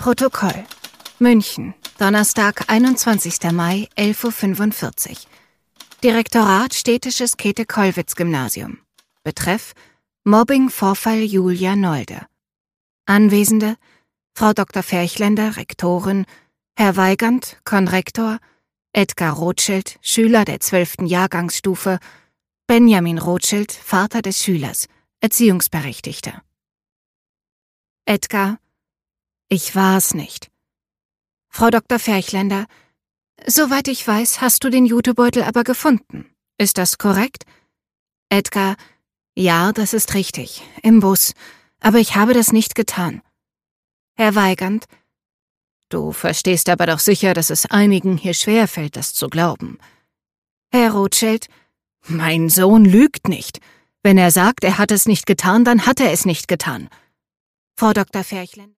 Protokoll. München, Donnerstag, 21. Mai, 11:45 Uhr. Direktorat Städtisches Käthe-Kollwitz-Gymnasium. Betreff: Mobbing-Vorfall Julia Nolde. Anwesende: Frau Dr. Ferchländer, Rektorin, Herr Weigand, Konrektor, Edgar Rothschild, Schüler der 12. Jahrgangsstufe, Benjamin Rothschild, Vater des Schülers, Erziehungsberechtigter. Edgar: Ich war's nicht. Frau Dr. Ferchländer: Soweit ich weiß, hast du den Jutebeutel aber gefunden. Ist das korrekt? Edgar: Ja, das ist richtig. Im Bus. Aber ich habe das nicht getan. Herr Weigand: Du verstehst aber doch sicher, dass es einigen hier schwerfällt, das zu glauben. Herr Rothschild: Mein Sohn lügt nicht. Wenn er sagt, er hat es nicht getan, dann hat er es nicht getan. Frau Dr. Ferchländer: